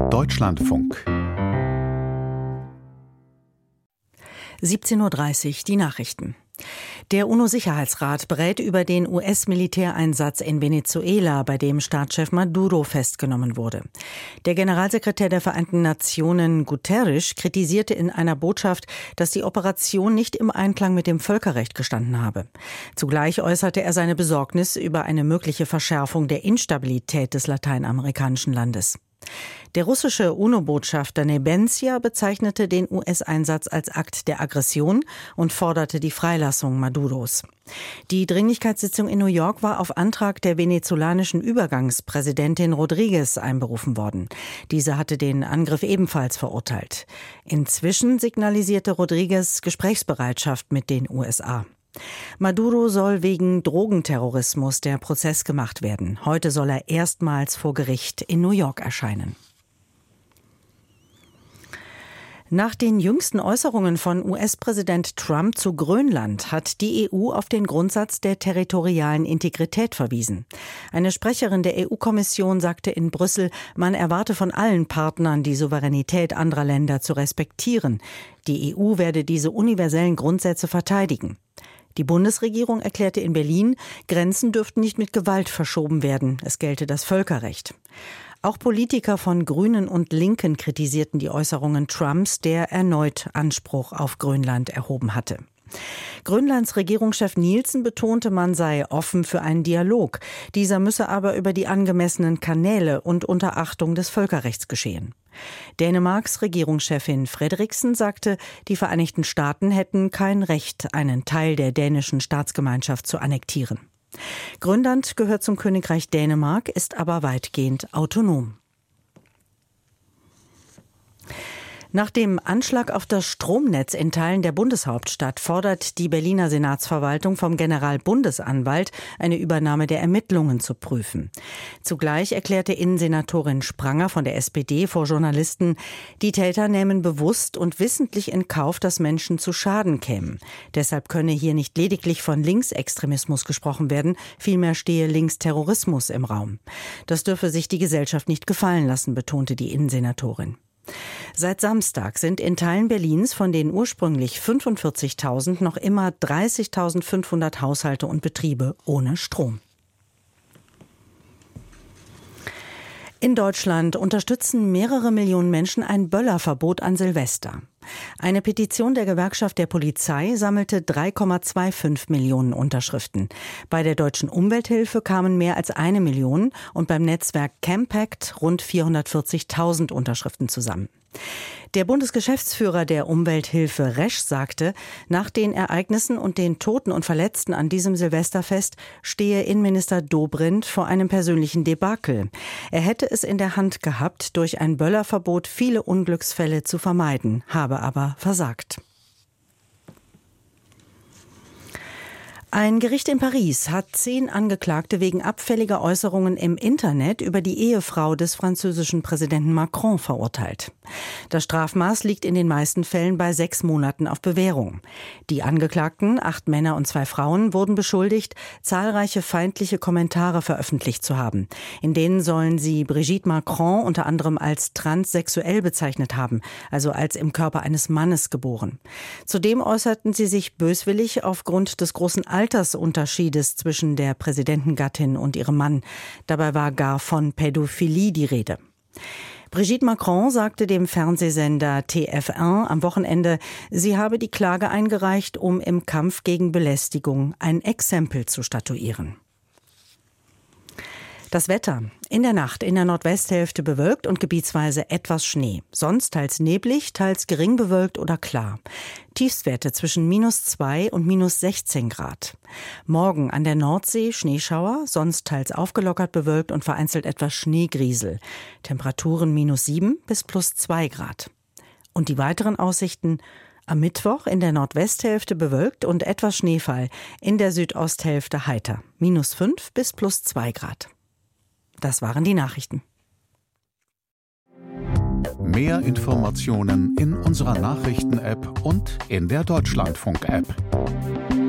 Deutschlandfunk 17:30 Uhr die Nachrichten. Der UNO-Sicherheitsrat berät über den US-Militäreinsatz in Venezuela, bei dem Staatschef Maduro festgenommen wurde. Der Generalsekretär der Vereinten Nationen, Guterres, kritisierte in einer Botschaft, dass die Operation nicht im Einklang mit dem Völkerrecht gestanden habe. Zugleich äußerte er seine Besorgnis über eine mögliche Verschärfung der Instabilität des lateinamerikanischen Landes. Der russische UNO-Botschafter Nebensia bezeichnete den US-Einsatz als Akt der Aggression und forderte die Freilassung Maduros. Die Dringlichkeitssitzung in New York war auf Antrag der venezolanischen Übergangspräsidentin Rodríguez einberufen worden. Diese hatte den Angriff ebenfalls verurteilt. Inzwischen signalisierte Rodríguez Gesprächsbereitschaft mit den USA. Maduro soll wegen Drogenterrorismus der Prozess gemacht werden. Heute soll er erstmals vor Gericht in New York erscheinen. Nach den jüngsten Äußerungen von US-Präsident Trump zu Grönland hat die EU auf den Grundsatz der territorialen Integrität verwiesen. Eine Sprecherin der EU-Kommission sagte in Brüssel, man erwarte von allen Partnern, die Souveränität anderer Länder zu respektieren. Die EU werde diese universellen Grundsätze verteidigen. Die Bundesregierung erklärte in Berlin, Grenzen dürften nicht mit Gewalt verschoben werden. Es gelte das Völkerrecht. Auch Politiker von Grünen und Linken kritisierten die Äußerungen Trumps, der erneut Anspruch auf Grönland erhoben hatte. Grönlands Regierungschef Nielsen betonte, man sei offen für einen Dialog. Dieser müsse aber über die angemessenen Kanäle und unter Achtung des Völkerrechts geschehen. Dänemarks Regierungschefin Frederiksen sagte, die Vereinigten Staaten hätten kein Recht, einen Teil der dänischen Staatsgemeinschaft zu annektieren. Grönland gehört zum Königreich Dänemark, ist aber weitgehend autonom. Nach dem Anschlag auf das Stromnetz in Teilen der Bundeshauptstadt fordert die Berliner Senatsverwaltung vom Generalbundesanwalt, eine Übernahme der Ermittlungen zu prüfen. Zugleich erklärte Innensenatorin Spranger von der SPD vor Journalisten, die Täter nähmen bewusst und wissentlich in Kauf, dass Menschen zu Schaden kämen. Deshalb könne hier nicht lediglich von Linksextremismus gesprochen werden, vielmehr stehe Linksterrorismus im Raum. Das dürfe sich die Gesellschaft nicht gefallen lassen, betonte die Innensenatorin. Seit Samstag sind in Teilen Berlins von den ursprünglich 45.000 noch immer 30.500 Haushalte und Betriebe ohne Strom. In Deutschland unterstützen mehrere Millionen Menschen ein Böllerverbot an Silvester. Eine Petition der Gewerkschaft der Polizei sammelte 3,25 Millionen Unterschriften. Bei der Deutschen Umwelthilfe kamen mehr als 1 Million und beim Netzwerk Campact rund 440.000 Unterschriften zusammen. Der Bundesgeschäftsführer der Umwelthilfe Resch sagte, nach den Ereignissen und den Toten und Verletzten an diesem Silvesterfest stehe Innenminister Dobrindt vor einem persönlichen Debakel. Er hätte es in der Hand gehabt, durch ein Böllerverbot viele Unglücksfälle zu vermeiden, habe aber versagt. Ein Gericht in Paris hat 10 Angeklagte wegen abfälliger Äußerungen im Internet über die Ehefrau des französischen Präsidenten Macron verurteilt. Das Strafmaß liegt in den meisten Fällen bei 6 Monaten auf Bewährung. Die Angeklagten, 8 Männer und 2 Frauen, wurden beschuldigt, zahlreiche feindliche Kommentare veröffentlicht zu haben. In denen sollen sie Brigitte Macron unter anderem als transsexuell bezeichnet haben, also als im Körper eines Mannes geboren. Zudem äußerten sie sich böswillig aufgrund des großen Altersunterschiedes zwischen der Präsidentengattin und ihrem Mann. Dabei war gar von Pädophilie die Rede. Brigitte Macron sagte dem Fernsehsender TF1 am Wochenende, sie habe die Klage eingereicht, um im Kampf gegen Belästigung ein Exempel zu statuieren. Das Wetter. In der Nacht in der Nordwesthälfte bewölkt und gebietsweise etwas Schnee. Sonst teils neblig, teils gering bewölkt oder klar. Tiefstwerte zwischen -2 und -16 Grad. Morgen an der Nordsee Schneeschauer, sonst teils aufgelockert bewölkt und vereinzelt etwas Schneegriesel. Temperaturen -7 bis +2 Grad. Und die weiteren Aussichten: am Mittwoch in der Nordwesthälfte bewölkt und etwas Schneefall. In der Südosthälfte heiter. -5 bis +2 Grad. Das waren die Nachrichten. Mehr Informationen in unserer Nachrichten-App und in der Deutschlandfunk-App.